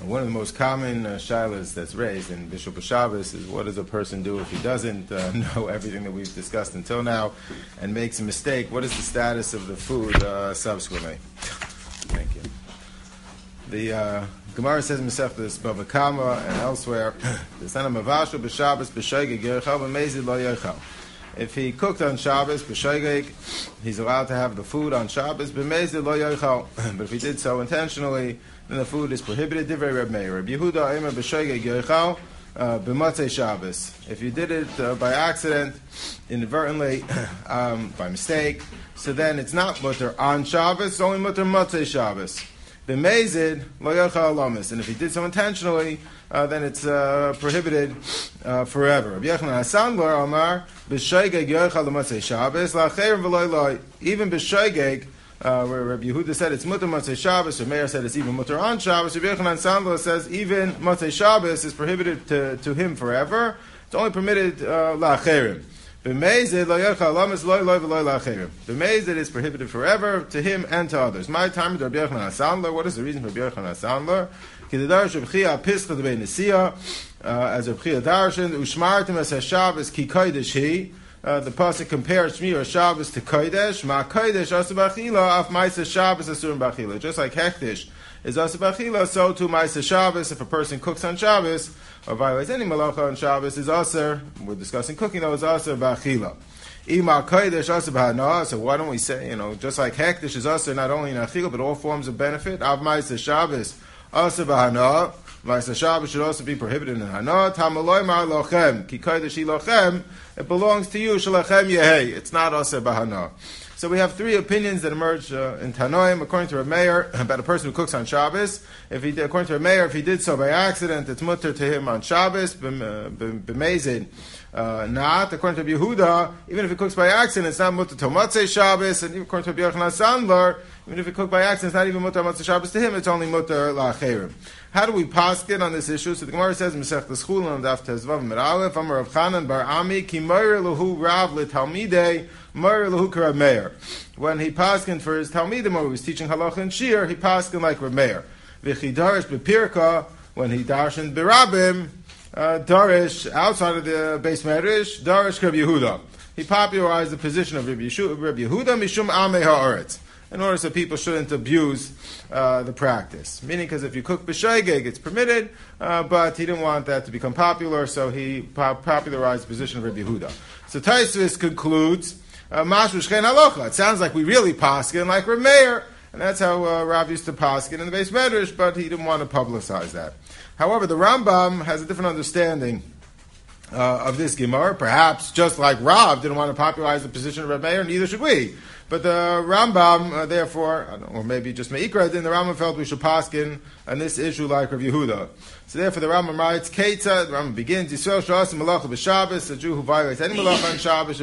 One of the most common shilas that's raised in Bishul Shabbos is what does a person do if he doesn't know everything that we've discussed until now and makes a mistake? What is the status of the food subsequently? Thank you. The Gemara says in Masechtas Bava Kama and elsewhere, if he cooked on Shabbos, he's allowed to have the food on Shabbos, but if he did so intentionally, then the food is prohibited. Divrei Reb Meir. Reb Yehuda Eimer b'shoigeg yochal b'motzei Shabbos. If you did it by accident, inadvertently, by mistake, so then it's not mutter on Shabbos, it's only mutter motzei Shabbos. B'mezid lo yochal alamis. And if he did so intentionally, then it's prohibited forever. Rabbi Yochanan HaSandlar Amar b'shoigeg yochal l'motzei Shabbos la'acherim v'lo lo. Even b'shoigeg, where Rabbi Yehuda said it's mutter motzei Shabbos, or Meir said it's even mutter on Shabbos, Rabbi Yochanan HaSandlar says even motzei Shabbos is prohibited to him forever. It's only permitted la'acherim. B'mezid lo yochal alamis lo lo v'lo la'acherim. B'mezid is prohibited forever to him and to others. My time with Rabbi Yochanan HaSandlar. What is the reason for Rabbi Yochanan HaSandlar? As Reb Chia darshan, ushmartim es haShabbos ki kodesh hi. The pasuk compares Shmi or Shabbos to kodesh. Ma kodesh asu b'achila, af ma'aseh Shabbos asurim b'achila. Just like hektish is asu b'achila, so too ma'aseh Shabbos. If a person cooks on Shabbos or violates any malacha on Shabbos, is aser. We're discussing cooking, though, is aser b'achila. Ima kodesh aser b'hana. So why don't we say, just like hektish is aser not only in achila but all forms of benefit. Av ma'aseh Shabbos Asa b'hana, Ma'aseh Shabbos should also be prohibited in hana. Tamaloi mar lochem, ki kodesh lochem. It belongs to you, shalachem yehei. It's not asa b'hana. So we have three opinions that emerge in Tanoim. According to Reb Meir, about a person who cooks on Shabbos. According to Reb Meir, if he did so by accident, it's mutter to him on Shabbos. B'mezid, not. According to Reb Yehuda, even if he cooks by accident, it's not mutter to Motzei Shabbos. And according to Reb Yochanan HaSandlar, even if he cooked by accident, it's not even mutter Motzei Shabbos to him. It's only mutter la'acherim. How do we paskin on this issue? So the Gemara says in Masechtas Chulin on Daf Tezvav Amud Aleph, Amar Rav Chanan bar Ami ki moyer lahu Rav leTalmidei moyer lahu k'Rav Meir. When he paskin for his Talmidim, or he was teaching halacha and shir, he paskin like Rav Meir. V'chi darish b'pirka, when he darshan b'rabim, darish outside of the base medrash, darish k'Rav Yehuda. He popularized the position of Rabbi Yehuda mishum amei ha'aretz, in order so people shouldn't abuse the practice. Meaning, because if you cook b'shoigeg, it's permitted, but he didn't want that to become popular, so he popularized the position of Rabbi Yehuda. So Taisvis concludes, Mashru shchein halacha. It sounds like we really paskin like Reb Meir, and that's how Rav used to paskin in the base medrash, but he didn't want to publicize that. However, the Rambam has a different understanding of this Gemara. Perhaps just like Rav didn't want to popularize the position of Reb Meir, neither should we. But the Rambam, therefore, or maybe just Meikra, then the Rambam felt we should paskin on this issue like Rav Yehuda. So therefore the Rambam writes, Keitza, the Rambam begins, Yisrael sh'asa malacha b'Shabbos, a Jew who violates any malacha on Shabbos,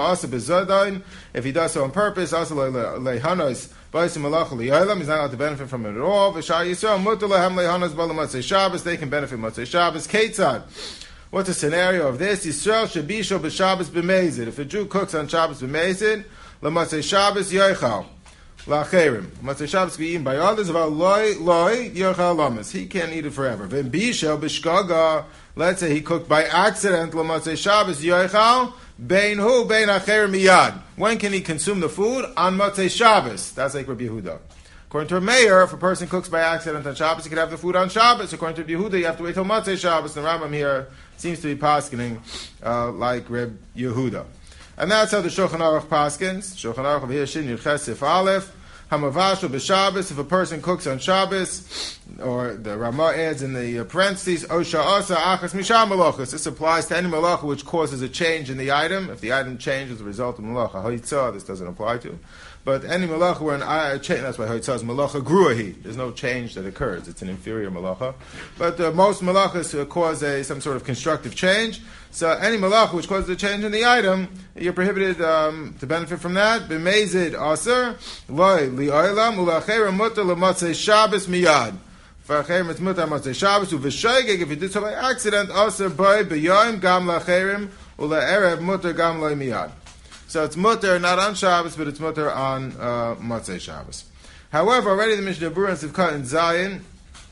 if he does so on purpose, asa lehanos, b'asim malacha li'olam, he's not allowed to benefit from it at all. V'shar Yisrael, mutar lehem lehanos b'ala motzei Shabbos, they can benefit motzei Shabbos. Keitza, what's the scenario of this? Yisrael shebisho b'Shabbos b'mezid. If a Jew cooks on Shabbos b'mezid, L'matzei Shabbos yochal la'acherim. Matzei Shabbos can be eaten by others. About loy yochal lamas. He can't eat it forever. V'im bishel b'shgaga. Let's say he cooked by accident. L'matzei Shabbos yochal bein hu bein acherim miyad. When can he consume the food? On Matzei Shabbos. That's like Rabbi Yehuda. According to a mayor, if a person cooks by accident on Shabbos, he can have the food on Shabbos. According to Rabbi Yehuda, you have to wait till Matzei Shabbos. The Rambam here seems to be paskening like Rabbi Yehuda. And that's how the Shulchan Aruch paskins. Shulchan Aruch of here, Shin Yud Ches Aleph. Hamavashu b'Shabbos. If a person cooks on Shabbos, or the Ramah adds in the parentheses, Osha Asa Achas Misham Malachas. This applies to any malacha which causes a change in the item. If the item changes as a result of malacha Hoitzah, this doesn't apply to. But any malacha where an change, that's why Hoitzah is malacha gruahi. There's no change that occurs. It's an inferior malacha. But most malachas cause some sort of constructive change. So any malacha which causes a change in the item, you're prohibited to benefit from that. B'mezid aser, loy li'olam, ula'acherim mutar l'matzei Shabbos miyad. For acherim it's mutar matzei Shabbos, u'v'shoigeg, if you did so by accident, aser b'y b'yoim gam la'acherim, ula'erev mutar gam loy miyad. So it's mutar not on Shabbos, but it's mutar on matzei Shabbos. However, already the Mishnah Berurah and Sivkot in Zion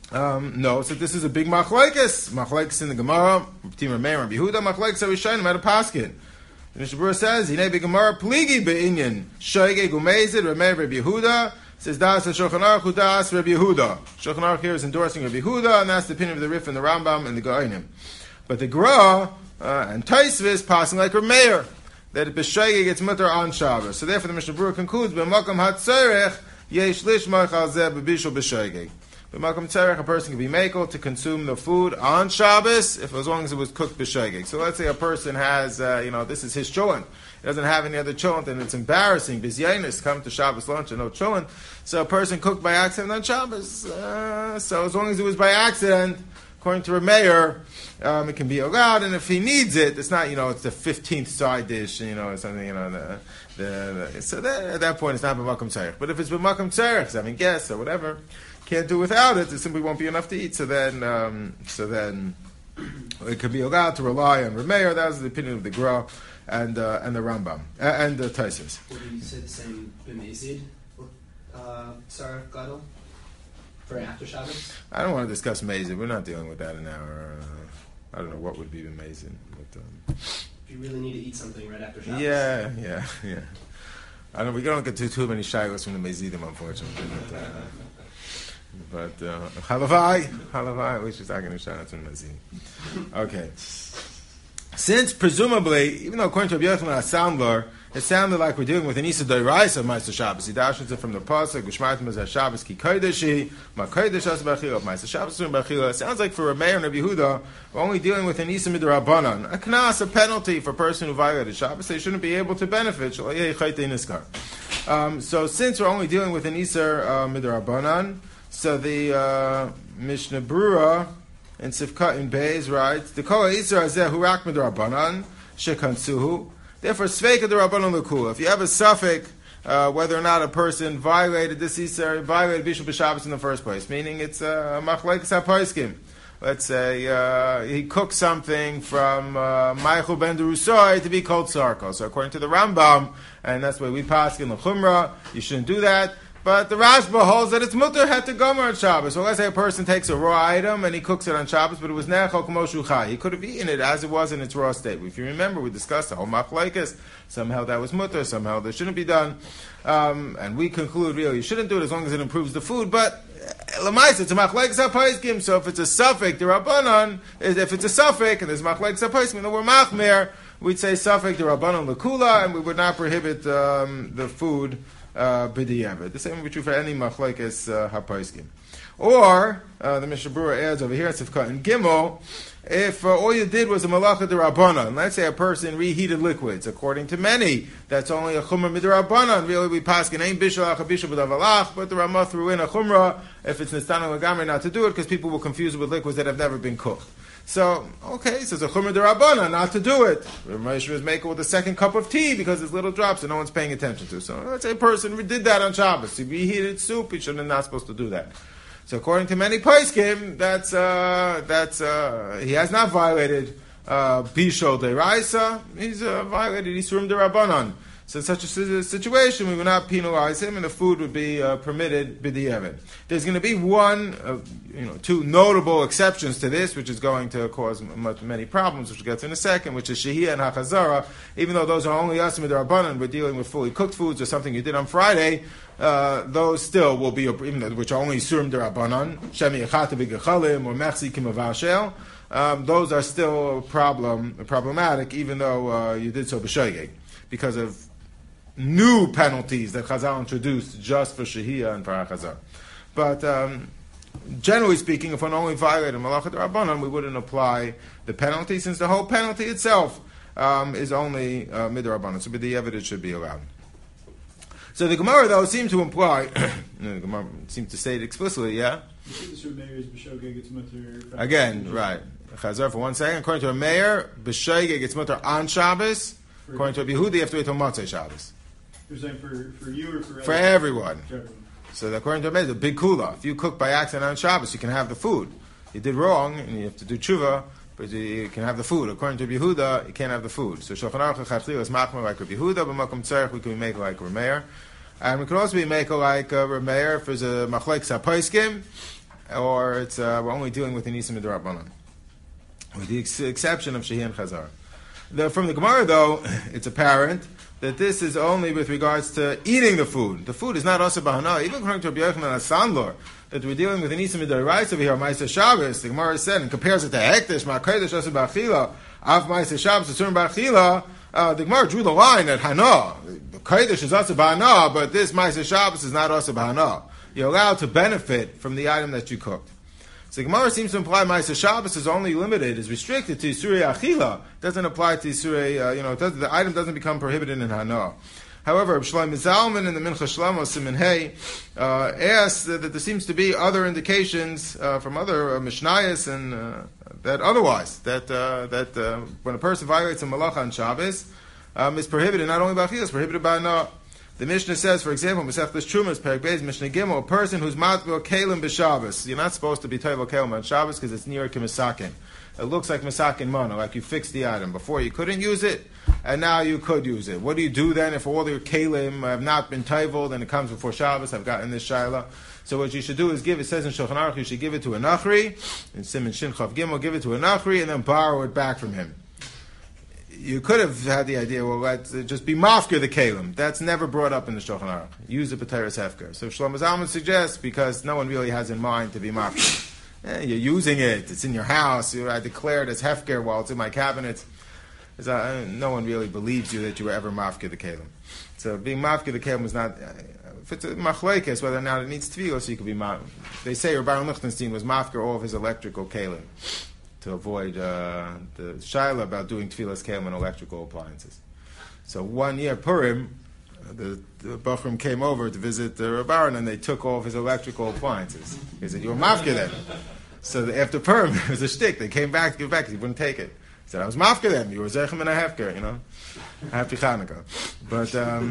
No, so this is a big machlekes. Machlekes in the Gemara, Team Rameir and Yehuda, machlekes are Rishonim at a paskin. The Mishnah Berurah says, Hinei b'Gemara pligi be'inyan shoygeg umezid Rameir Rabbi Yehuda. Says Das Shulchan Aruch Das Rabbi Yehuda. Shulchan Aruch here is endorsing Rabbi Yehuda, and that's the opinion of the Rif and the Rambam and the Gaonim. But the Gra and Taisvis passing like Rameir, that b'shoygeg gets mutter on Shabbos. So therefore the Mishnah Berurah concludes b'makom hatzorech yesh lishmach al zeh b'bishul b'shoygeg. B'makom tzarech, a person can be makel to consume the food on Shabbos, if as long as it was cooked b'shoygeg. So let's say a person has, this is his cholent. He doesn't have any other cholent, and it's embarrassing. Bizyanis come to Shabbos lunch and no cholent. So a person cooked by accident on Shabbos. So as long as it was by accident, according to Rameir, it can be allowed. And if he needs it, it's not, it's the 15th side dish, or something, so at that point it's not b'makom tzarech. But if it's b'makom tzarech, he's having guests or whatever, can't do without it, it simply won't be enough to eat. So then it could be allowed to rely on Rameir. That was the opinion of the Gra and the Rambam and the Taisus. Would you say the same b'mezid tzarech gadol for after Shabbos? I don't want to discuss mezid. We're not dealing with that in our. I don't know what would be b'mezid. But if you really need to eat something right after Shabbos. Yeah. I don't. We don't get too many shilos from the mezidim, unfortunately. But halavai, we should talk in Shana to Mazin. Okay. Since presumably, even though according to Rabbi Yochanan Asandler, it sounded like we're dealing with an Isa Doiraisa of Meister Shabbos. He dashes it from the pasuk, Gishmartim Mazar Shabbos Ki Kodeshi, Ma Kodesh As Bachila, Meister Shabbos Bachila. It sounds like for Rameir and Rabbi Yehuda, we're only dealing with an Isa Midrabanan, a knas, a penalty for a person who violated Shabbos. They shouldn't be able to benefit. So since we're only dealing with an Isa Midrabanan, so the Mishnah Berurah in Sifkat in Beis writes, the Kol Yisra Azeh Hurak Midrabanan Shekansuhu. Therefore, Sveika D'Rabbanan L'Kula. If you have a suffix whether or not a person violated this Yisra, violated Bishul B'Shabbos in the first place, meaning it's a Machlekes HaPoskim. Let's say he cooked something from Maichel Ben Derusai to be called Sarko. So according to the Rambam, and that's why we pass in the Chumrah, you shouldn't do that. But the Rashba holds that it's mutter het to gomer on Shabbos. So let's say a person takes a raw item and he cooks it on Shabbos, but it was nechol k'moshu chai. He could have eaten it as it was in its raw state. If you remember, we discussed the whole machlekes. Somehow that was mutter, somehow that shouldn't be done. And we conclude, really, you shouldn't do it as long as it improves the food. But l'mais, it's a machlekes hapaiskim. So if it's a suffix, the Rabbanon, if it's a suffix and there's machlekes hapaiskim, then we're machmer. We'd say suffix the Rabbanon l'kula, and we would not prohibit the food. The same would be true for any machlekes hapaiskim. Or the Mishnah Berurah adds over here in Sifkat in Gimel, if all you did was a malacha d'Rabbanan, let's say a person reheated liquids, according to many, that's only a chumrah midrabbanan. Really, we paskin ain't bishalach bishul b'davalach, but the Ramah threw in a chumrah if it's nistana legamri not to do it because people will confuse it with liquids that have never been cooked. So, okay, so it's a chumrah d'Rabbanan not to do it. Ramesh was making with a second cup of tea because it's little drops and no one's paying attention to. So let's say a person did that on Shabbos. He reheated soup, he shouldn't not supposed to do that. So according to many poskim, that's he has not violated Bishol Deiraisa. He's violated Isurim D'Rabbanan. So in such a situation, we would not penalize him, and the food would be permitted b'di'evet. There's going to be two notable exceptions to this, which is going to cause many problems, which we'll get to in a second, which is Shehiyah and Hachazara. Even though those are only Yasim D'Rabbanan, we're dealing with fully cooked foods or something you did on Friday, those still will be, even though, which are only Surim D'Rabbanan, Shemi Echata B'Gechalim, or Mechzi Kimavashel, those are still problematic, even though you did so b'shoygeg, because of new penalties that Chazal introduced just for Shehiyah and for Hachazar. But generally speaking, if one only violated Malachat Rabbanan, we wouldn't apply the penalty, since the whole penalty itself is only midrabanan. So the evidence should be allowed. So the Gemara, though, seems to imply, the Gemara seems to say it explicitly, yeah? Again, right. Chazar for 1 second. According to a mayor, b'shoygeg it's mutter on Shabbos. According to a Yehuda, you have to wait till Motzei Shabbos. You're saying for you or for everyone? So according to a mayor, the big kula. If you cook by accident on Shabbos, you can have the food. You did wrong, and you have to do tshuva, but you can have the food. According to Yehuda, you can't have the food. So Shulchan Aruch Chachli is machmer like Rabbi Yehuda, but Makom Tzarech we can make like Rameir. And we can also be make like Rameir if there's a machlekes hapaiskim. or it's we're only dealing with an Isim Midrabanan, with the exception of Shehi and Chazar. From the Gemara, though, it's apparent that this is only with regards to eating the food. The food is not also bahana. Even according to Rabbi Yochanan HaSandlor, that we're dealing with an Isim Midoraisa over here, Ma'aseh Shabbos. The Gemara said and compares it to Hektish, Ma'akodesh also ba'achila, Av Ma'aseh Shabbos Asurim ba'achila. The Gemara drew the line at Hana. Kodesh is also bahana, but this Ma'aseh Shabbos is not also bahana. You're allowed to benefit from the item that you cooked. So the Gemara seems to imply Ma'aseh Shabbos is only limited, is restricted to Isurei Achila. Doesn't apply to Isurei, the item doesn't become prohibited in Hana. However, Reb Shlomo Zalman in the Mincha Shlomo Siman Hey asks that there seems to be other indications from other Mishnayos and that otherwise that when a person violates a malacha on Shabbos, is prohibited not only by Achila, it's prohibited by Hana. The Mishnah says, for example, Masechtas Trumas, Perek Beis, Mishnah Gimel, a person who's matbil kelim b'Shabbos. You're not supposed to be toivel kelim on Shabbos because it's near k'misakin. It looks like misakin mana, like you fixed the item. Before you couldn't use it, and now you could use it. What do you do then if all your kelim have not been toiveled and it comes before Shabbos? I've gotten this shaila. So what you should do is give, it says in Shulchan Aruch, you should give it to a nachri, in Siman Shin Chav Gimel, give it to a nachri, and then borrow it back from him. You could have had the idea, well, let's just be mafker the kalim. That's never brought up in the Shulchan Aruch. Use the B'teiros Hefker. So Shlomo Zalman suggests, because no one really has in mind to be mafker. You're using it, it's in your house, I declare it as Hefker while it's in my cabinet. No one really believes you that you were ever mafker the kalim. So being mafker the kalim was not, if it's a machlekes, whether or not it needs tefillah, so you could be mafker. They say Rabbi Lichtenstein was mafker all of his electrical kalim, to avoid the shaila about doing tefillas kelim on electrical appliances. So one year Purim, the Bachrim came over to visit the Rabbaran and they took all of his electrical appliances. He said, "You were mafker then." So after Purim, it was a shtick. They came back to give it back because he wouldn't take it. He said, "I was mafker then. You were zechem and a hefker, Happy Chanukah." But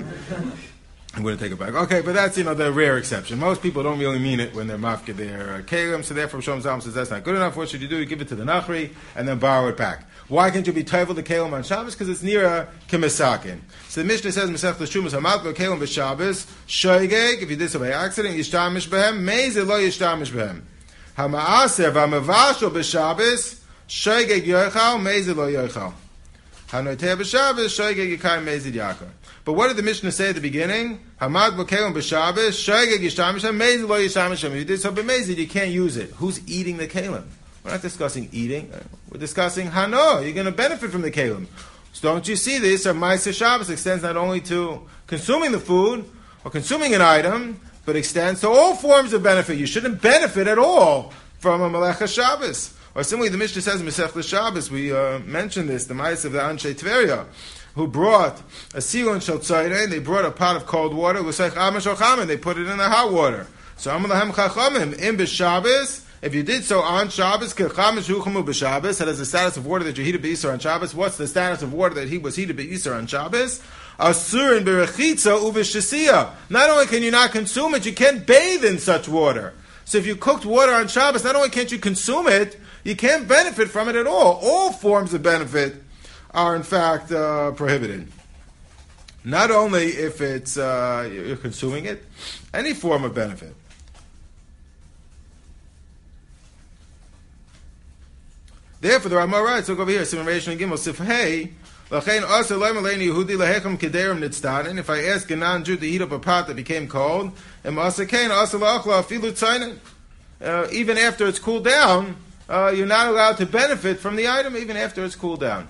I'm going to take it back. Okay, but that's, the rare exception. Most people don't really mean it when they're mafka their kalim, so therefore Shlomo Zalman says that's not good enough. What should you do? You give it to the nachri and then borrow it back. Why can't you be toivel the kalim on Shabbos? Because it's near kemisakin. So the Mishnah says, Masechtas Trumas, hamat lo kalim b'Shabbos, shoygeg, if you did so by accident, yishtamish behem, meize lo yishtamish behem. Hama'aser v'amavashol b'Shabbos, shoygeg yoichal, meize lo yoichal. Hanoiteh b'Shabbos, shoygeg yikayim meize yakar. But what did the Mishnah say at the beginning? Hamad b'kelim b'Shabbos, shoygeg yishtamishem, meiz lo yishtamishem. If you did so b'meizid, you can't use it. Who's eating the kelim? We're not discussing eating. We're discussing hano. You're going to benefit from the kelim. So don't you see this? Our Ma'aseh Shabbos extends not only to consuming the food or consuming an item, but extends to all forms of benefit. You shouldn't benefit at all from a Melecha Shabbos. Or similarly, the Mishnah says in Masechtas Shabbos, we mentioned this, the Ma'aseh of the Anshe Tveria, who brought a silon shel tzayrein, they brought a pot of cold water, l'seich amash ochamin, they put it in the hot water. So Amar lahem chachamim, in b'Shabbos, if you did so on Shabbos, k'chamish huchamu b'Shabbos, that has the status of water that you heated b'Isur on Shabbos. What's the status of water that was heated b'Isur on Shabbos? Asur in b'rechitza u'v'shesiya. Not only can you not consume it, you can't bathe in such water. So if you cooked water on Shabbos, not only can't you consume it, you can't benefit from it at all. All forms of benefit are in fact prohibited. Not only if it's you're consuming it, any form of benefit. Therefore, the Ramah writes, look over here, Siman Reish and Gimel, Sif Hey, Lachein Asa Loim Aleini Yehudi Lehechem Kederim Nitzdanin. If I ask a non-Jew to heat up a pot that became cold, and Asa Kain Asa La'achla Afilu Tzainin, even after it's cooled down, you're not allowed to benefit from the item even after it's cooled down.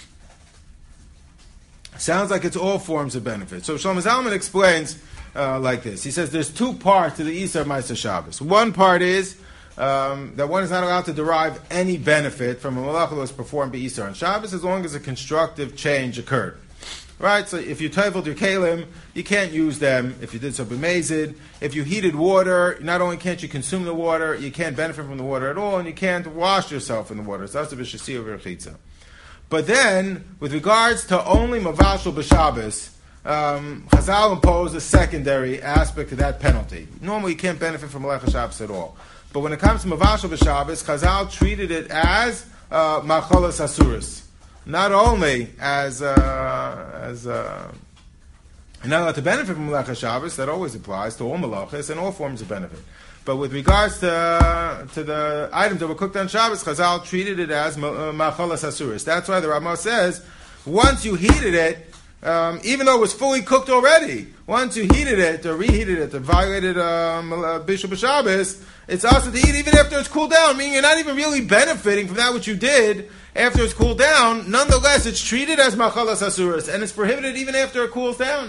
Sounds like it's all forms of benefit. So Shlomo Zalman explains like this. He says there's two parts to the Isur Ma'aseh Shabbos. One part is that one is not allowed to derive any benefit from a malacha that was performed by Isur on Shabbos as long as a constructive change occurred. Right? So if you toiveled your kalim, you can't use them if you did so b'mezid. If you heated water, not only can't you consume the water, you can't benefit from the water at all, and you can't wash yourself in the water. So that's a b'shasi over chitza. But then, with regards to only mavashal b'Shabbos, Chazal imposed a secondary aspect to that penalty. Normally, you can't benefit from Melecha Shabbos at all. But when it comes to mavashal b'Shabbos, Chazal treated it as macholas asuris, not only as You're not allowed to benefit from Melacha Shabbos. That always applies to all Melachas and all forms of benefit. But with regards to the items that were cooked on Shabbos, Chazal treated it as Machalas Asuris. That's why the Ramah says, once you heated it, even though it was fully cooked already, once you heated it or reheated it or violated Bishul B'Shabbos, it's also to eat even after it's cooled down, meaning you're not even really benefiting from that which you did after it's cooled down. Nonetheless, it's treated as Machalas Asuris, and it's prohibited even after it cools down.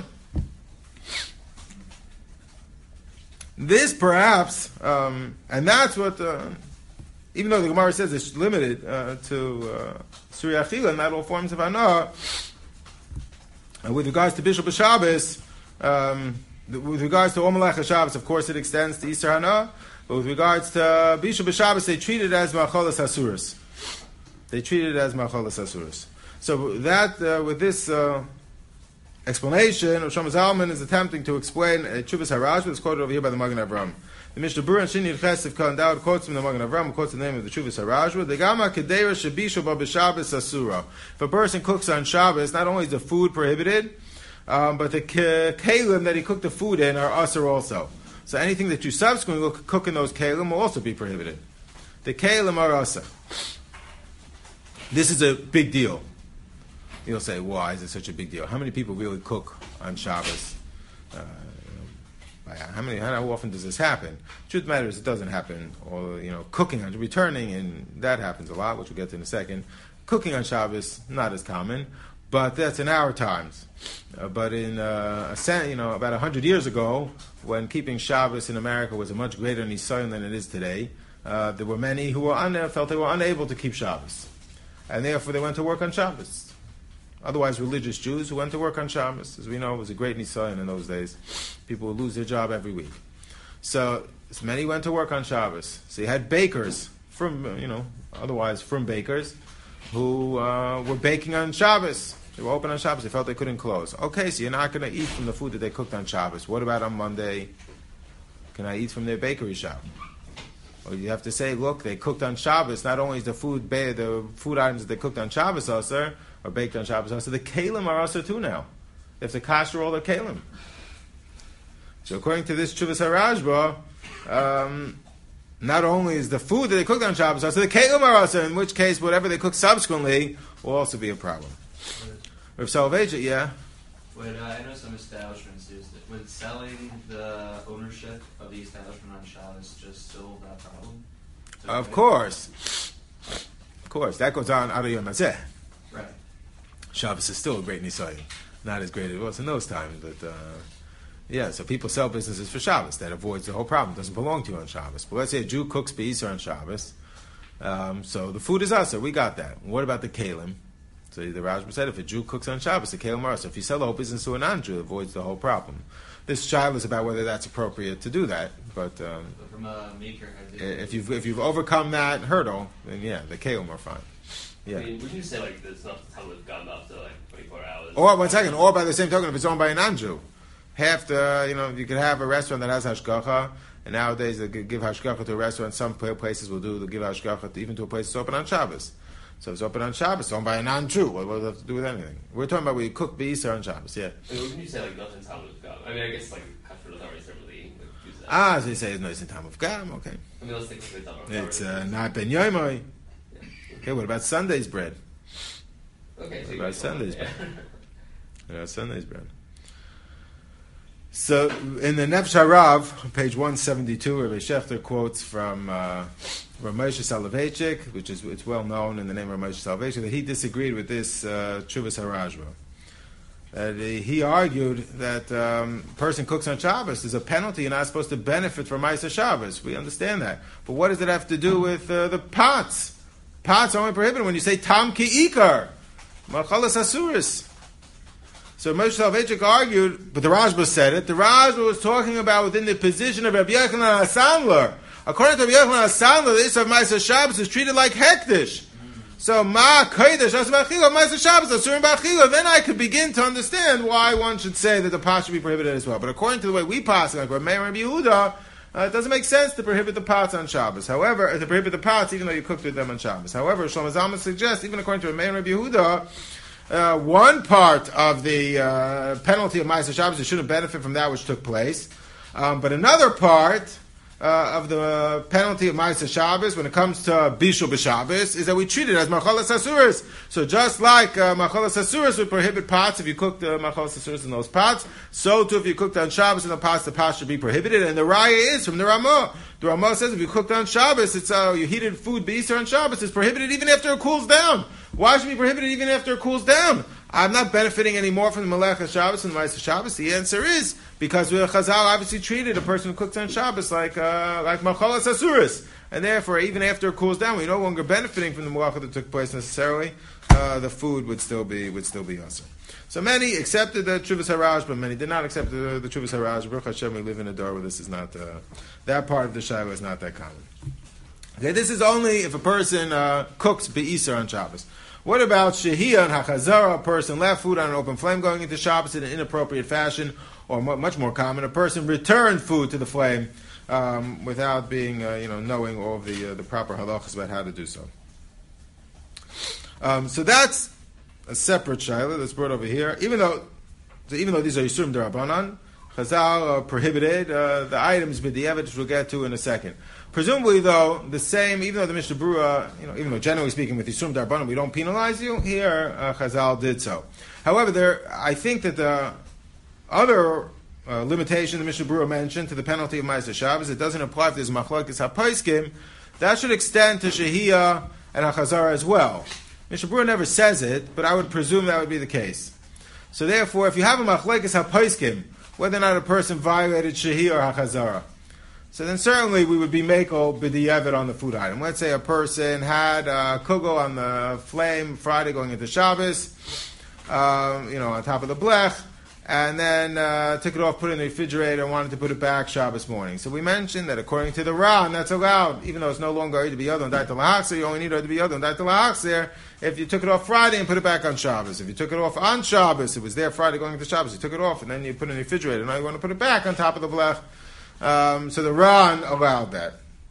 This perhaps, and that's what, even though the Gemara says it's limited to Surya Achila, not all forms of Anah, with regards to Bishul B'Shabbos, with regards to Omelecha Shabbos, of course it extends to Isser Hana, but with regards to Bishul B'Shabbos, they treat it as Machalas Asuris. They treat it as Machalas Asuris. So that, with this explanation, Shlomo Zalman is attempting to explain Tshuvas HaRashba, that's quoted over here by the Magen Avram. The Mishnah Berurah and Shini Chesed Khan Dawud quotes from the Magen Avram, quotes the name of the Tshuvas HaRashba. The Gama Kedera Shabishu B'Shabbos Asura. If a person cooks on Shabbos, not only is the food prohibited, but the kalim that he cooked the food in are asur also. So anything that you subsequently cook in those kalim will also be prohibited. The kalim are asur. This is a big deal. You'll say, why is it such a big deal? How many people really cook on Shabbos? How often does this happen? Truth of the matter is, it doesn't happen. Or cooking on returning, and that happens a lot, which we'll get to in a second. Cooking on Shabbos, not as common, but that's in our times. But in about 100 years ago, when keeping Shabbos in America was a much greater nisayon than it is today, there were many who felt they were unable to keep Shabbos, and therefore they went to work on Shabbos. Otherwise, religious Jews who went to work on Shabbos, as we know, it was a great nisayon in those days. People would lose their job every week. So many went to work on Shabbos. So you had bakers otherwise from bakers who were baking on Shabbos. They were open on Shabbos. They felt they couldn't close. Okay, so you're not going to eat from the food that they cooked on Shabbos. What about on Monday? Can I eat from their bakery shop? Or you have to say, look, they cooked on Shabbos. Not only is the food items that they cooked on Shabbos also, or baked on Shabbos also, the kalim are also too now. If the kasher all the kalim. So according to this Tshuvas HaRashba, not only is the food that they cooked on Shabbos also, the kalim are also, in which case whatever they cook subsequently will also be a problem. Rav Soloveitchik, yeah? I know some establishments use it. Would selling the ownership of the establishment on Shabbos just solve that problem? Of course. That goes on out of Yom Hazeh. Right. Shabbos is still a great nisayon. Not as great as it was in those times, but so people sell businesses for Shabbos. That avoids the whole problem. It doesn't belong to you on Shabbos. But let's say a Jew cooks be'isur on Shabbos, so the food is asur. We got that. What about the kalim? So the Rashba said, if a Jew cooks on Shabbos, the kalim are asur. If you sell the whole business to a non-Jew, it avoids the whole problem. This child is about whether that's appropriate to do that, but from a maker, if you've overcome that hurdle, then the kalim are fine. Yeah. I mean, would you say there's enough time with gone up to 24 hours? Or 1 second, or by the same token, if it's owned by a non-Jew, half the you could have a restaurant that has hashgacha, and nowadays they give hashgacha to a restaurant. Some places will they'll give hashgacha even to a place that's open on Shabbos. So if it's open on Shabbos, it's owned by a non-Jew. What does it have to do with anything? We're talking about where you cook be'isur on Shabbos. Yeah. I mean, wouldn't you say nothing's time with gam? I mean, I guess kasher doesn't really use that. So you say it's no time of gam. Okay. I mean, let's think of it's not ben yomoy. Okay, what about Sunday's bread? Okay, so what about Sunday's bread? What about Sunday's bread? So, in the Nefesh HaRav, page 172, Rabbi Shechter quotes from Rav Moshe Soloveitchik, which is it's well known in the name of Rav Moshe Soloveitchik, that he disagreed with this Tshuvas HaRashba. He argued that person cooks on Shabbos, there's a penalty, you're not supposed to benefit from Ma'aser Shabbos. We understand that. But what does it have to do with the pots? Pots are only prohibited when you say tam ki ikar, machalas asuris. So Moshe Soloveitchik argued, but the Rashba said it. The Rashba was talking about within the position of Rabbi Yochanan HaSandler. According to Rabbi Yochanan HaSandler, the Issa of Ma'aser Shabbos is treated like hektish. So ma kodesh asur b'achila, Ma'aser Shabbos asur b'achila. Then I could begin to understand why one should say that the pot should be prohibited as well. But according to the way we pass, like Rabbi Meir and Rabbi Yehuda, it doesn't make sense to prohibit the pots on Shabbos. However, to prohibit the pots even though you cooked with them on Shabbos. However, Shlomo Zalman suggests, even according to Rabbi Meir and Rabbi Yehuda, one part of the penalty of Ma'aser Shabbos, it shouldn't benefit from that which took place. But another part of the penalty of Ma'aser Shabbos, when it comes to Bishul B'Shabbos, is that we treat it as Machalas Asuras. So just like Machalas Asuras would prohibit pots if you cooked Machalas Asuras in those pots, so too if you cooked on Shabbos in the pot should be prohibited. And the Raya is from the Ramah. The Ramah says if you cooked on Shabbos, it's you heated food B'Isur on Shabbos, it's prohibited even after it cools down. Why should it be prohibited even after it cools down? I'm not benefiting any more from the Melech Shabbos and the Ma'aser Shabbos. The answer is because Chazal obviously treated a person who cooks on Shabbos like Machalas Asuras, and therefore even after it cools down, we're no longer benefiting from the Malacha that took place necessarily. The food would still be awesome. So many accepted the Tshuvas Haraj, but many did not accept the Tshuvas Haraj. Baruch Hashem, we live in a door where this is not that part of the Shaila is not that common. Okay, this is only if a person cooks B'Isur on Shabbos. What about Shehiyah and Hachazara? A person left food on an open flame going into Shabbos in an inappropriate fashion, or much more common, a person returned food to the flame without being, knowing all of the proper halachas about how to do so. So that's a separate shayla that's brought over here. Even though these are Yisurim D'Rabbanan, Chazal prohibited the items b'diavad, which we'll get to in a second. Presumably, though, the same, even though the Mishnah Berurah, even though generally speaking with Yisurim D'Rabbanan we don't penalize you, here Chazal did so. However, I think that the other limitation the Mishnah Berurah mentioned to the penalty of Ma'aser Shabbos, it doesn't apply if there's Machlokes HaPoskim, that should extend to Shehiyah and Hachazara as well. Mishnah Berurah never says it, but I would presume that would be the case. So therefore, if you have a Machlokes HaPoskim, whether or not a person violated Shehiyah or Hachazara, so then certainly we would be Mekel B'diavad on the food item. Let's say a person had kugel on the flame Friday going into Shabbos, on top of the blech, and then took it off, put it in the refrigerator, and wanted to put it back Shabbos morning. So we mentioned that according to the Ran, that's allowed, even though it's no longer to be Yodon and Daita Lahachzer, you only need to be Yodon and Daita Lahachzer if you took it off Friday and put it back on Shabbos. If you took it off on Shabbos, it was there Friday going into Shabbos, you took it off, and then you put it in the refrigerator, now you want to put it back on top of the blech. So the Ran allowed that.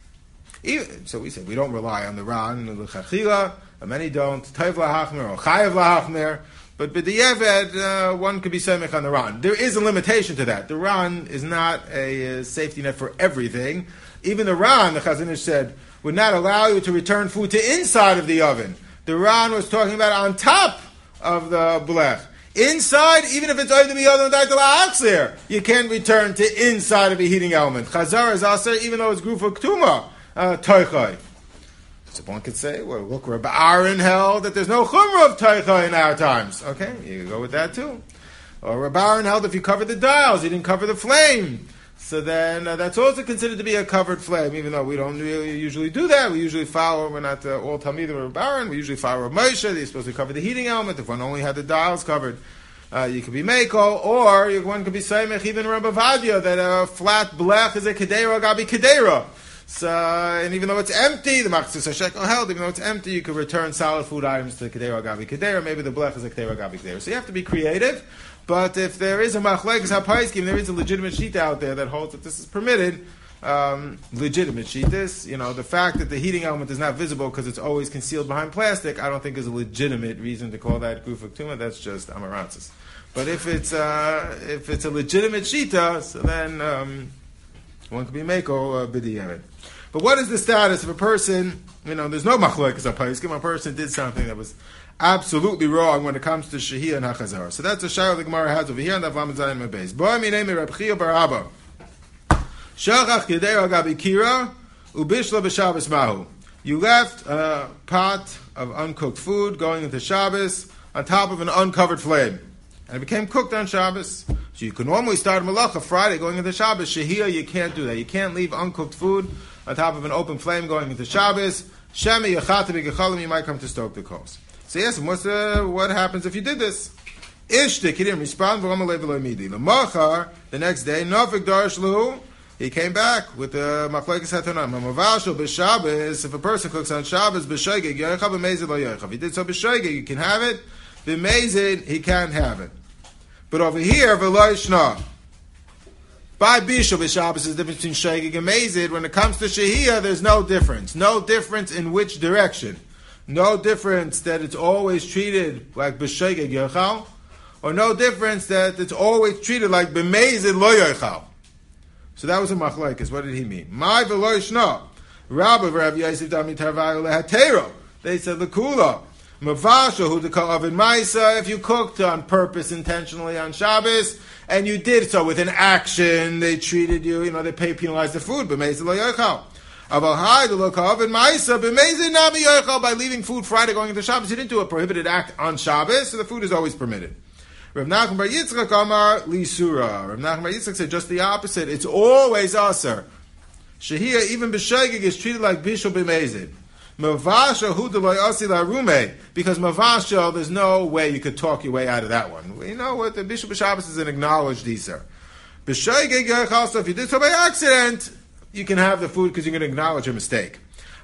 So we said we don't rely on the Ran, the Chachila, many don't, Taiv Lahachmer or Chayav Lahachmer, but b'diavad, one could be semich on the Ran. There is a limitation to that. The Ran is not a safety net for everything. Even the Ran, the Chazon Ish said, would not allow you to return food to inside of the oven. The Ran was talking about on top of the blech. Inside, even if it's over the other there, you can't return to inside of a heating element. Chazar is also, even though it's Grufa Ktuma, Toichai. So one could say, well, look, Rabbi Aaron held that there's no chumrah of Toichai in our times. Okay, you can go with that too. Or Rabbi Aaron held if you cover the dials, you didn't cover the flame. So then that's also considered to be a covered flame, even though we don't really usually do that. We usually follow, we're not all Talmidim or Rabbi Aaron, we usually follow Rabbi Moshe. They're supposed to cover the heating element. If one only had the dials covered, you could be Meiko, or one could be Saimech, even Rabbi Vadia, that a flat blech is a Kedera Gabi Kedera. So, and even though it's empty, the Machzis HaShekel held, even though it's empty, you could return solid food items to Kedera Gabi Kedera. Maybe the blech is a Kedera Gabi Kedera. So you have to be creative. But if there is a machlekes hapaiskim, there is a legitimate sheet out there that holds that this is permitted. Legitimate sheetis, the fact that the heating element is not visible because it's always concealed behind plastic, I don't think is a legitimate reason to call that Grufa Ktuma. That's just Amarantzis. But if it's a legitimate shita, so then one could be meko b'diavad. But what is the status of a person? There's no machlekes hapaiskim. A person did something that was absolutely wrong when it comes to Shehiyah and Hachazara. So that's a shayla the Gemara has over here, and Avlam Zayin Mebez. Boy minei Reb Chiya bar Abba. Shachach Kedera Gabi Kira Ubishla b'Shabbos Mahu. You left a pot of uncooked food going into Shabbos on top of an uncovered flame, and it became cooked on Shabbos. So you can normally start a malacha Friday going into Shabbos. Shehiyah, you can't do that. You can't leave uncooked food on top of an open flame going into Shabbos. Shemi Yachata B'Gechalim, you might come to stoke the coals. So yes, what happens if you did this? Ishtik, he didn't respond. The next day, Nafik Darish Lahu, he came back with the Machlekes HaTanam. Mamavashal b'Shabbos, if a person cooks on Shabbos, b'Shoigeg, Yoichav b'Mezid lo Yoichav. He did so b'Shoigeg, you can have it. B'Mezid, he can't have it. But over here, V'lo Yishna. By Bishul b'Shabbos is the difference between Shoigeg and Mezid. When it comes to Shehiyah, there's no difference. No difference in which direction. No difference that it's always treated like b'shoigeg yochal, or no difference that it's always treated like b'meizid lo yochal. So that was a machlokes. What did he mean? My v'lo yishna. Rabbi v'Rav Yosef Dami Tarvayu lehatero. They said lekula. Mavasha who to call oven ma'isa. If you cooked on purpose, intentionally on Shabbos, and you did so with an action, they treated you. They penalized the food. B'meizid lo yochal. By leaving food Friday going into Shabbos, you didn't do a prohibited act on Shabbos, so the food is always permitted. Rav Nachman bar Yitzchak Amar Lisura. Rav Nachman bar Yitzchak said just the opposite. It's always aser. Shehiyah, even b'shoigeg, is treated like bishul b'mezid. Mavasha hu deloy asi larume, because mavasha, there's no way you could talk your way out of that one. You know what? The bishul b'Shabbos is an acknowledged iser. B'shoigeg yochal, so if you did so by accident, you can have the food because you're going to acknowledge a mistake.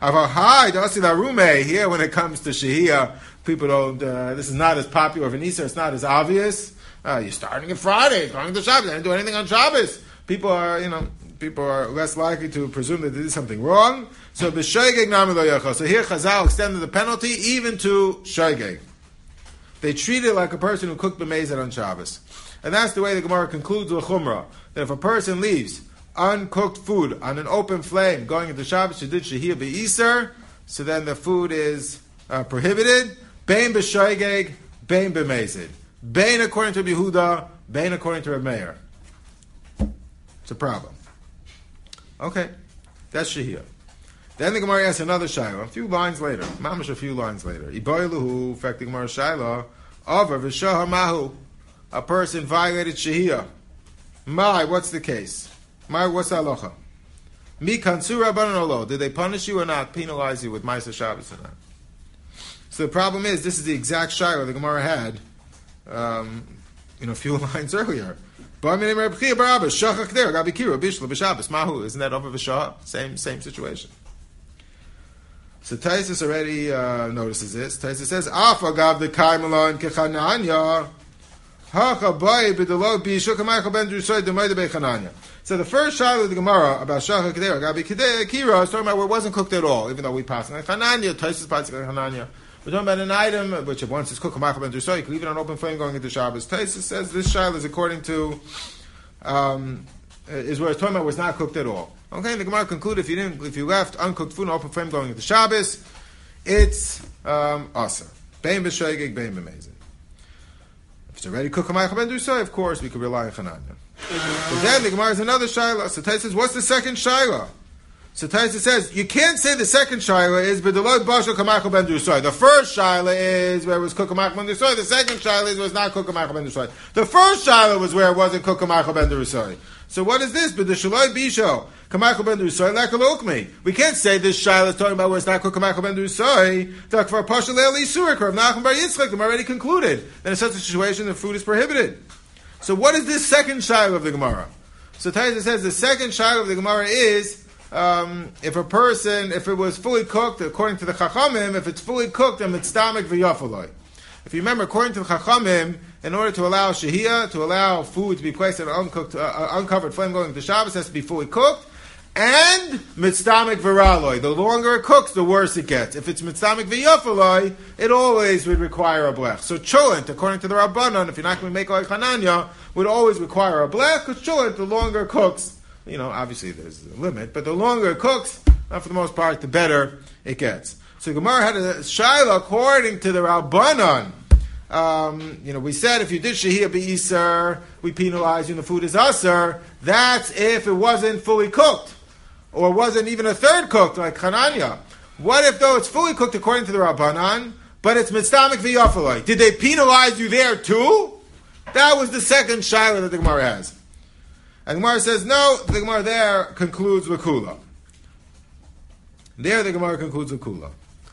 Here, when it comes to shehiyah, people don't. This is not as popular of an Easter. It's not as obvious. You're starting it Friday, going to Shabbos. I didn't do anything on Shabbos. People are less likely to presume that they did something wrong. So b'shoigeg nami lo yochal. So here Chazal extended the penalty even to shoigeg. They treat it like a person who cooked b'meized on Shabbos, and that's the way the Gemara concludes with chumrah. That if a person leaves uncooked food on an open flame going into Shabbos, you did shehiyah b'Easter, so then the food is prohibited. Bein b'shoigeg, bein b'mezid. Bein according to Yehuda, bein according to Reb Meir. It's a problem. Okay, that's shehiyah. Then the Gemara asks another shayla, a few lines later. Mamash a few lines later. Iboiluhu, in fact the Gemara shayla, over v'shahar mahu. A person violated shehiyah. What's the case? What's the halacha? Mi kansu rabbanon olo. Did they punish you or not? Penalize you with Ma'aser Shabbos or not? So the problem is, this is the exact shayla the Gemara had, a few lines earlier. Isn't that over v'shah? Same situation. So Taisus already notices this. Taisus says, "Afagav the kaimelon kechananya." So the first shayla of the Gemara about shachar kedera gabi kira is talking about where it wasn't cooked at all, even though we pass on chananya. Taisus passes on chananya. We're talking about an item which, if once it's cooked, you can leave it on open flame going into Shabbos. Taisus says this shayla is according to is where it's talking about was not cooked at all. Okay, the Gemara concluded if you left uncooked food in open flame going into Shabbos, it's aser. Bein b'shoigeg, bein b'mezid. If it's already cooked, of course we could rely on chananya. But then the Gemara has another shayla. So Taisus says, what's the second shayla? So Taisus says, you can't say the second shayla is b'delot bashal kamachal ben dusoy. The first shayla is where it was cooked kamachal ben dusoy. The second shayla is where it was not cooked kamachal ben dusoy. The first shayla was where it wasn't cooked kamachal ben dusoy. So what is this? B'deshaloi bisho kamachal ben dusoy lakalokmi. We can't say this shayla is talking about where it's not cooked kamachal ben dusoy. Takvar pashal le'eli surik. Rav Nachman bar Yitzchak them already concluded that in such a situation the food is prohibited. So what is this second shayla of the Gemara? So Taisus says the second shayla of the Gemara is if it was fully cooked, according to the Chachamim, if it's fully cooked, then it's stomach v'yafaloi. If you remember, according to the Chachamim, in order to allow shehiyah, to allow food to be placed in an uncovered flame going to Shabbos, it has to be fully cooked, and mitztamik v'raloi. The longer it cooks, the worse it gets. If it's mitztamik v'yafaloi, it always would require a blech. So chulent, according to the Rabbanon, if you're not going to make like Hananya, would always require a blech, because chulent, the longer it cooks, obviously there's a limit, but the longer it cooks, for the most part, the better it gets. So Gemara had a shayla according to the Rabbanon. We said if you did shehiyah b'Easter, we penalize you and the food is aser. That's if it wasn't fully cooked, or wasn't even a third cooked, like Chananya. What if though it's fully cooked according to the Rabbanon, but it's mitztamik v'yafaloi? Did they penalize you there too? That was the second shayla that the Gemara has. And the Gemara says, no, the Gemara there concludes with kula. There the Gemara concludes with kula.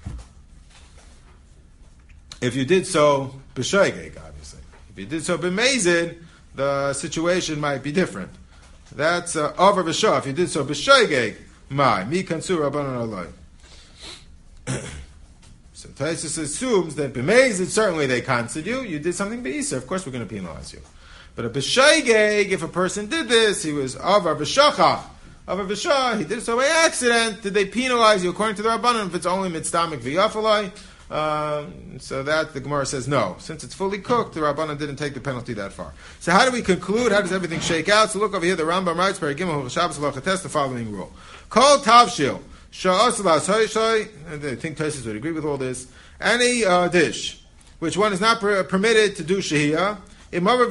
If you did so b'shoigeg, obviously. If you did so b'mezid, the situation might be different. That's over b'shah. If you did so b'shoigeg, mi kansu rabbanon aloi. So Taisus assumes that b'mezid, certainly they counseled you. You did something b'Easter. Of course we're going to penalize you. But a b'shoigeg, if a person did this, he was avar b'shachach. Avar b'shah, he did it so by accident. Did they penalize you according to the Rabbanon if it's only mitztamik v'yafalai? So that the Gemara says no. Since it's fully cooked, the Rabbanan didn't take the penalty that far. So how do we conclude? How does everything shake out? So look over here. The Rambam writes, Paragimah Shabbos Halacha Test, the following rule: Kol Tavshil Sha'as L'Ashoy. I think Tosfos would agree with all this. Any dish which one is not permitted to do shehiyah. You cannot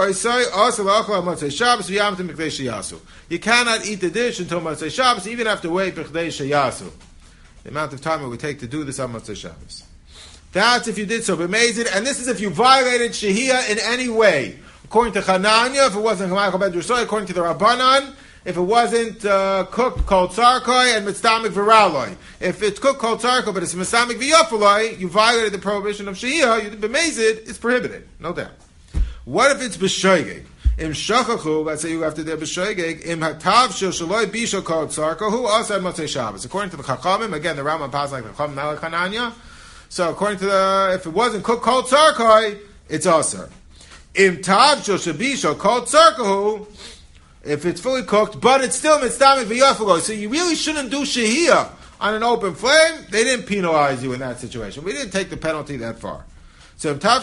eat the dish until Motzei Shabbos, even have to wait b'chdei sheyasu. The amount of time it would take to do this on Motzei Shabbos. That's if you did so b'mezid, and this is if you violated shehiyah in any way. According to Chananya, if it wasn't Chamay Ben Drusoy, according to the Rabbanan, if it wasn't cooked kol tzarkoi and mitztamik v'raloi. If it's cooked kol tzarkoi but it's mitztamik v'yofaloi, you violated the prohibition of shehiyah. You did b'mezid, it's prohibited, no doubt. What if it's b'shoigeg? Im shachachu, let's say you have to do b'shoigeg. Im hatav shel shaloi bisho kol tzarkohu asad motzei Shabbos. According to the Chachamim, again the Rambam passes like the Chachamim, not like Hananya. So according to the, if it wasn't cooked kol tzarkoi, it's asar. Im tav shel shabisho kol tzarkohu. If it's fully cooked, but it's still mitztamik v'yafalo, so you really shouldn't do shehiyah on an open flame. They didn't penalize you in that situation. We didn't take the penalty that far. So that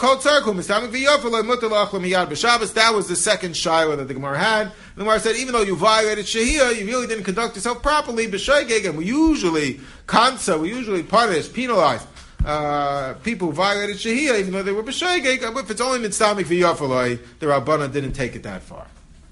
was the second shiloh that the Gemara had. The Gemara said, even though you violated shehiyah, you really didn't conduct yourself properly. B'shoigeg, and we usually punish, penalize people who violated shehiyah, even though they were b'shoigeg. If it's only mitztamik v'yafaloi, the Rabbanan didn't take it that far.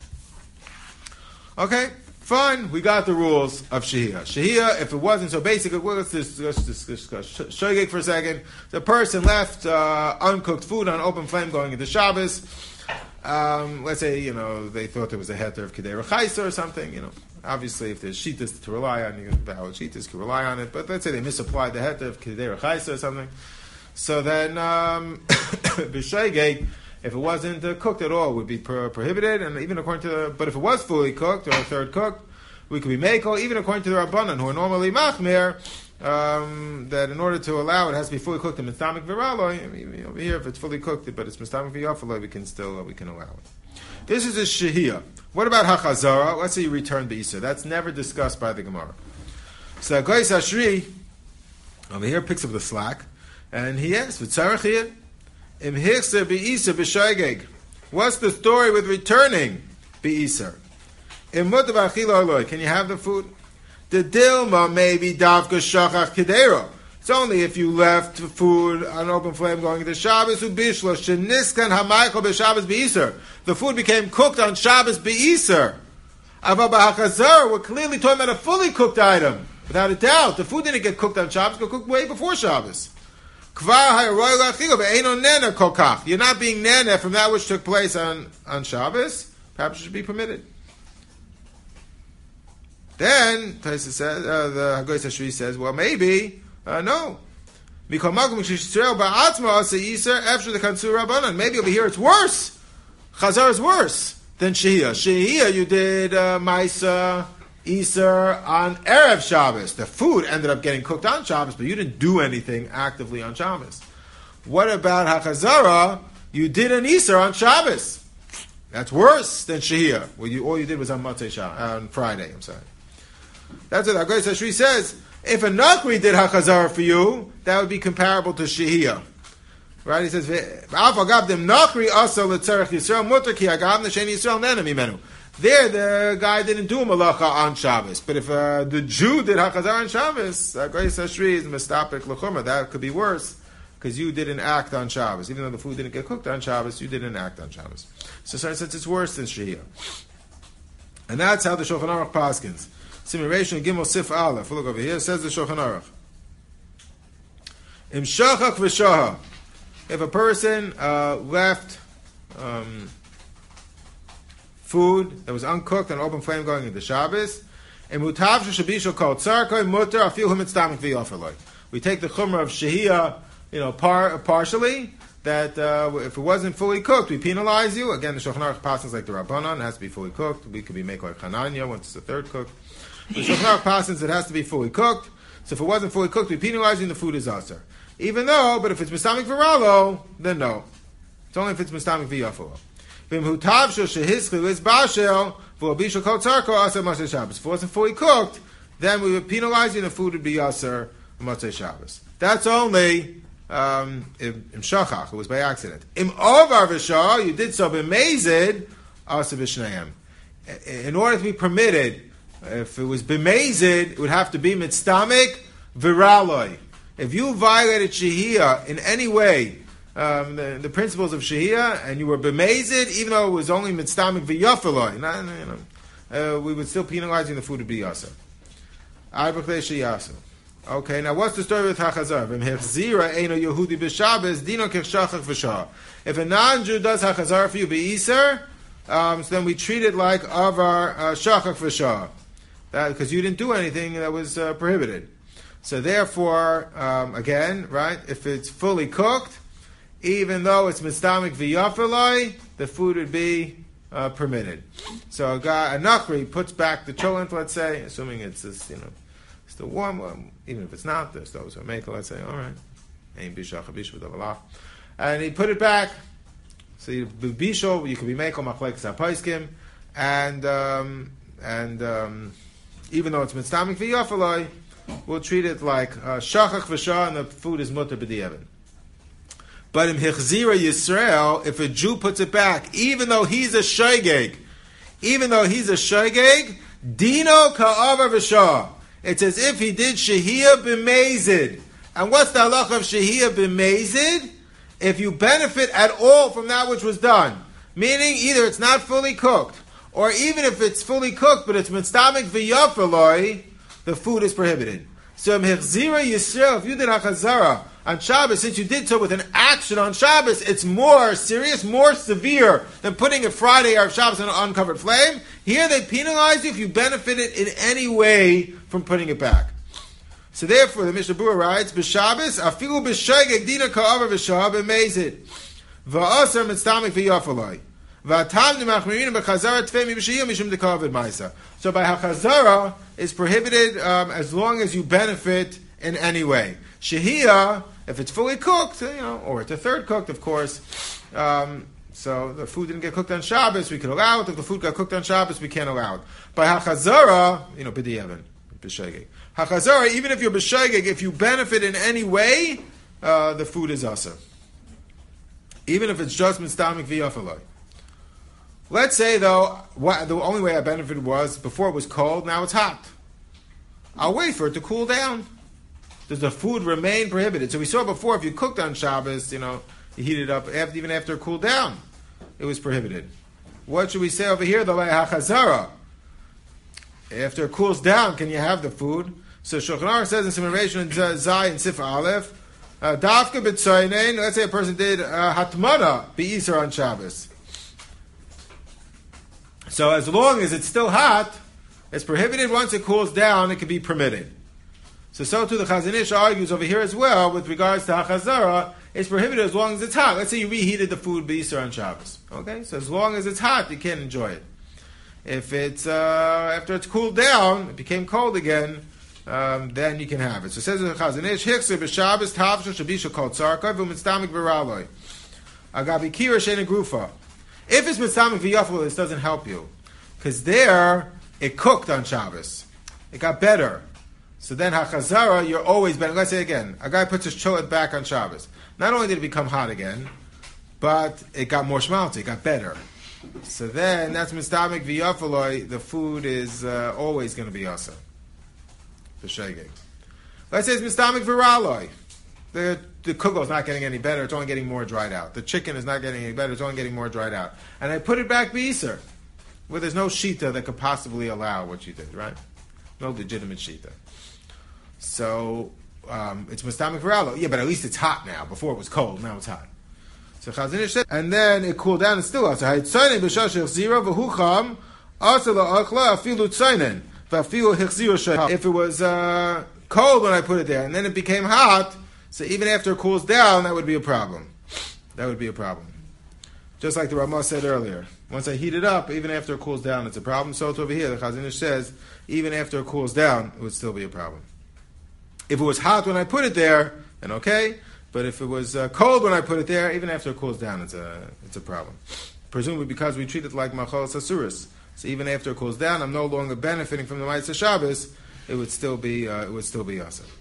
Okay, fine. We got the rules of shehiyah. Shehiyah, if it wasn't so basic, let's discuss shogeg for a second. The person left uncooked food on open flame going into Shabbos. Let's say, they thought there was a heter of Kedei Rechaisa or something, Obviously, if there's shitas to rely on, valid shitas can rely on it. But let's say they misapplied the heter of Kedei Rechaisa or something. So then, b'shogeg, if it wasn't cooked at all, it would be prohibited, and even according to but if it was fully cooked or a third cooked, we could be mekel, even according to the Rabbanan, who are normally machmir, that in order to allow it has to be fully cooked in mitztamik v'raloi. Over here, if it's fully cooked, but it's mitztamik v'yafaloi, we can allow it. This is a shehiyah. What about hachazara? Let's say you return the Isser. That's never discussed by the Gemara. So Goyis Ashri over here picks up the slack, and he asks, "V'tzarech Im hichser be'iser b'shoigeg." What's the story with returning be'iser? Im mutav achila oloi. Can you have the food? The dilma may be davka shachach kedero. It's only if you left food on open flame going into Shabbos ubishlo sheniskan hamaychol b'Shabbos be'iser. The food became cooked on Shabbos be'iser. Ava b'hachazar, we're clearly talking about a fully cooked item. Without a doubt, the food didn't get cooked on Shabbos; it got cooked way before Shabbos. You're not being nana from that which took place on Shabbos. Perhaps it should be permitted. Then Tosfos says, the Hagoyis Ashri says, well, maybe no. Maybe over here it's worse. Chazar is worse than shehiyah. Shehiyah, you did Maisa Iser on Erev Shabbos. The food ended up getting cooked on Shabbos, but you didn't do anything actively on Shabbos. What about Hachazara? You did an Iser on Shabbos. That's worse than Shehiyah. All you did was on Motzei Shabbos, on Friday, I'm sorry. That's what Hagoyis Ashri says. If a Nakri did Hachazara for you, that would be comparable to Shehiyah. Right? He says, Nakri also l'tzarech Yisrael mutter ki hagam n'shen Yisrael nena mimenu. There, the guy didn't do malacha on Shabbos. But if the Jew did Hachazar on Shabbos, Goyis Ashri is mistapik l'chumah. That could be worse, because you didn't act on Shabbos. Even though the food didn't get cooked on Shabbos, you didn't act on Shabbos. So since it's worse than Shehiyah. And that's how the Shulchan Aruch paskins. Simulation Gimel Sif Aleph. Look over here. It says the Shulchan Aruch. Im shachach v'shaha. If a person left food that was uncooked on open flame going into Shabbos, we take the chumrah of shehiyah, partially, that if it wasn't fully cooked, we penalize you. Again, the Shulchan Aruch passes like the Rabbanan, it has to be fully cooked. We could be make like Hananya once it's the third cook. The Shulchan Aruch passes, it has to be fully cooked. So if it wasn't fully cooked, we penalize you and the food is aser. Even though, but if it's mistamik v'ralo, then no. It's only if it's mistamik v'yafalo. If it wasn't fully cooked, then we would penalize you and the food would be aser Motzei Shabbos. That's only im shachach. It was by accident. Im ovar v'shah, you did so b'mezid, asa b'shneim. In order to be permitted, if it was b'mezid, it would have to be mitztamik v'raloi. If you violated shehiyah in any way, the principles of shehiyah, and you were b'mezid, even though it was only mitztamik v'yafaloi, we would still penalize you, and the food would be yasa. Okay, now what's the story with hachazar? If a non-Jew does hachazar for you b'Iser, so then we treat it like avar shachach v'shah, because you didn't do anything that was prohibited. So therefore, again, right, if it's fully cooked, even though it's mistamik v'yafaloi, the food would be permitted. So a nachri puts back the cholent, let's say, assuming it's this, still warm, even if it's not, there's those who make it, let's say, all right, and he put it back. So you could be mekel machlekes hapaiskim, and even though it's mitztamik v'yafaloi, we'll treat it like shachach v'shah, and the food is mutter b'di'evin. But in Hichzira Yisrael, if a Jew puts it back, even though he's a shaygeg, dino ka'avar v'shah. It's as if he did shehiyah b'mezid. And what's the halacha of shehiyah b'mezid? If you benefit at all from that which was done, meaning either it's not fully cooked, or even if it's fully cooked, but it's mitztamik v'yafaloi, the food is prohibited. So in Hichzira Yisrael, if you did hachazara on Shabbos, since you did so with an action on Shabbos, it's more serious, more severe than putting a Friday or Shabbos on an uncovered flame. Here they penalize you if you benefited in any way from putting it back. So therefore, the Mishnah Berurah writes, B'Shabbos, afilu b'shegeg dina ka'avar v'shah b'mezid, v'asar mitztamik v'yafaloi, v'atam nimachmirin b'chazara tfei mib'shiyah mishum dekavad ma'isa. So by hachazara, it's prohibited as long as you benefit in any way. Shehiyah, if it's fully cooked, or it's a third cooked, of course. So the food didn't get cooked on Shabbos, we could allow it. If the food got cooked on Shabbos, we can't allow it. By hachazara, b'di'evin, b'shegeg. Hachazara, even if you're b'shegeg, if you benefit in any way, the food is asa. Even if it's just mitztamik v'yafaloi. Let's say, though, the only way I benefited was before it was cold, now it's hot. I'll wait for it to cool down. Does the food remain prohibited? So we saw before, if you cooked on Shabbos, you heat it up even after it cooled down, it was prohibited. What should we say over here? The hachazara. After it cools down, can you have the food? So Shulchan Aruch says in Siman Reish and Zay and Sif Aleph, Dafka b'tzoynein, let's say a person did hatmana b'Iser on Shabbos. So as long as it's still hot, it's prohibited. Once it cools down, it can be permitted. So too the Chazon Ish argues over here as well with regards to hachazara. It's prohibited as long as it's hot. Let's say you reheated the food b'Iser on Shabbos. Okay, so as long as it's hot, you can't enjoy it. If it's after it's cooled down, it became cold again, then you can have it. So it says in the Chazon Ish, Hichser b'Shabbos tavshel shabisha kol tzarkoi v'mitztamik v'raloi agabi kira she'ena grufa. If it's mitztamik v'yafaloi, this doesn't help you, because there it cooked on Shabbos, it got better. So then hachazara, you're always better. Let's say again, a guy puts his cholet back on Shabbos. Not only did it become hot again, but it got more schmaltzy, it got better. So then that's mistamik v'yafaloi. The food is always going to be asa. The shegeg. Let's say it's mistamik v'raloi. The kugel's not getting any better; it's only getting more dried out. The chicken is not getting any better; it's only getting more dried out. And I put it back b'Iser, where there's no shita that could possibly allow what you did. Right? No legitimate shita. So it's mistamik v'raloi. Yeah, but at least it's hot now. Before it was cold, now it's hot. So Chazon Ish said, and then it cooled down and still asa. If it was cold when I put it there, and then it became hot, so even after it cools down, that would be a problem. That would be a problem. Just like the Ramah said earlier. Once I heat it up, even after it cools down, it's a problem. So it's over here. The Chazon Ish says, even after it cools down, it would still be a problem. If it was hot when I put it there, then okay. But if it was cold when I put it there, even after it cools down, it's a problem. Presumably because we treat it like machal sasuris. So even after it cools down, I'm no longer benefiting from the Ma'aseh Shabbos. It would still be asa.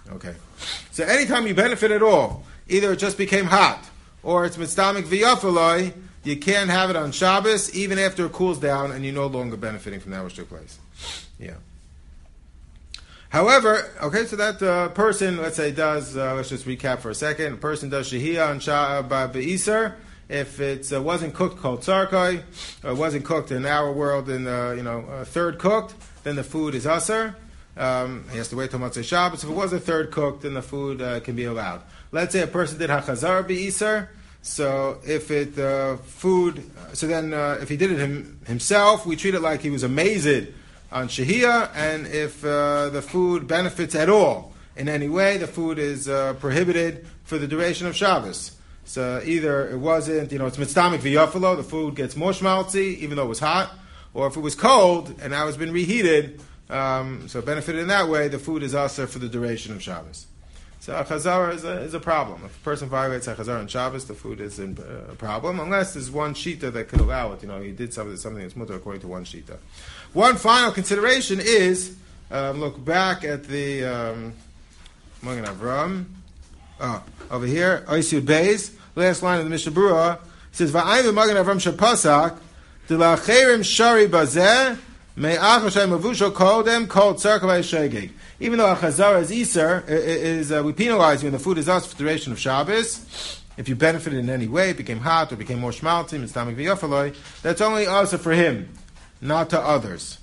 Okay. So anytime you benefit at all, either it just became hot, or it's mitztamik v'yafaloi, you can't have it on Shabbos, even after it cools down, and you're no longer benefiting from that which took place. Yeah. However, okay, so that person, let's say, does, let's just recap for a second, a person does shehiyah on Be'isar, if it wasn't cooked called tzarkai, or wasn't cooked in our world in third cooked, then the food is asar. He has to wait till Motzei Shabbos. If it was a third cooked, then the food can be allowed. Let's say a person did hachazar Be'isar, so if it food, so then if he did it himself, we treat it like he was amazed on shehiyah, and if the food benefits at all in any way, the food is prohibited for the duration of Shabbos. So either it wasn't, it's mitztamik v'yafalo, the food gets more schmaltzy, even though it was hot, or if it was cold and now it's been reheated, so it benefited in that way, the food is also for the duration of Shabbos. So a chazara is a problem. If a person violates a chazara on Shabbos, the food is a problem, unless there's one shita that could allow it. He did something that's mutter according to one shita. One final consideration is, look back at the Magen Avram. Over here, Oisud Beis, last line of the Mishnah Berurah, says, V'ayim Magen Avram Shapasak, D'lacherim shari bazeh, me'ach Hashem avusho kodem kol tzarkavay shegeg. Even though a chazara is iser, we penalize you when the food is us for the duration of Shabbos. If you benefited in any way, it became hot or became more schmaltzy, mitztamik v'yafaloi, that's only also for him, not to others.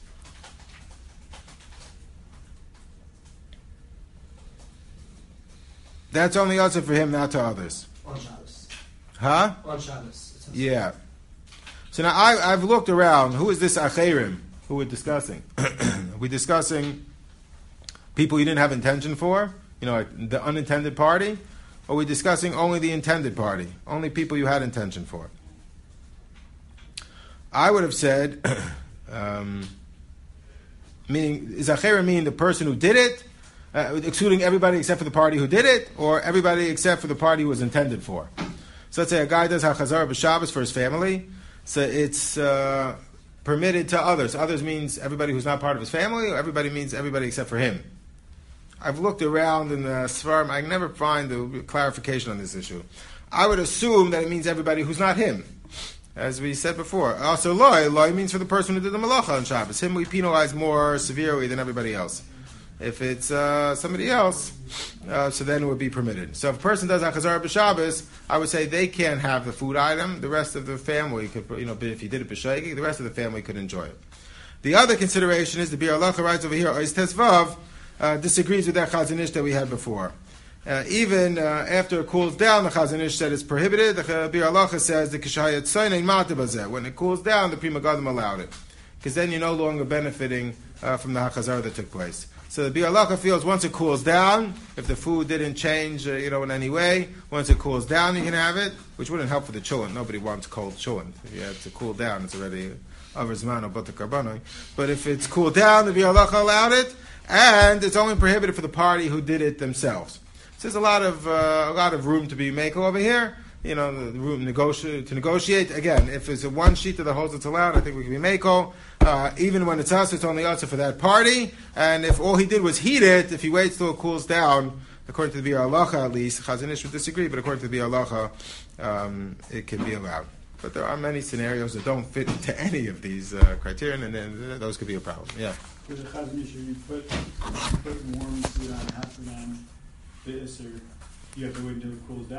That's only also for him, not to others. On Shabbos. Huh? On Shabbos. Yeah. So now I've looked around. Who is this acherim who we're discussing? We're discussing people you didn't have intention for, like the unintended party, or we're discussing only the intended party, only people you had intention for. I would have said, meaning, is acherim mean the person who did it, excluding everybody except for the party who did it, or everybody except for the party who was intended for? So let's say a guy does hachazar b'Shabbos for his family, so it's permitted to others. Others means everybody who's not part of his family, or everybody means everybody except for him. I've looked around in the Sfarim, I can never find a clarification on this issue. I would assume that it means everybody who's not him, as we said before. Also, loy means for the person who did the malacha on Shabbos. Him we penalize more severely than everybody else. If it's somebody else, so then it would be permitted. So if a person does hachazar b'Shabbos, I would say they can't have the food item. The rest of the family could, if he did it b'shegeg, the rest of the family could enjoy it. The other consideration is the Biur Halacha writes over here, Ois Tesvav, disagrees with that Chazon Ish that we had before. Even after it cools down, the Chazon Ish said it's prohibited. The Biur Halacha says the kishayat soinen matibazeh. When it cools down, the Pri Megadim allowed it, because then you're no longer benefiting from the hachazar that took place. So the Biur Halacha feels once it cools down, if the food didn't change, in any way, once it cools down, you can have it, which wouldn't help for the chulin. Nobody wants cold chulin. If you have to cool down, it's already over zman or butter karbanoi. But if it's cooled down, the Biur Halacha allowed it, and it's only prohibited for the party who did it themselves. So there's a lot of room to be makel over here. The room to negotiate. Again, if it's a one sheet that holds it's allowed, I think we can be makel. Even when it's us, it's only us for that party. And if all he did was heat it, if he waits till it cools down, according to the Biur Halacha at least, Chazon Ish would disagree, but according to the Biur Halacha, it can be allowed. But there are many scenarios that don't fit into any of these criteria, and then those could be a problem. Yeah. For the Chazon Ish, you put warm food on half an hour, you have to wait until it cools down.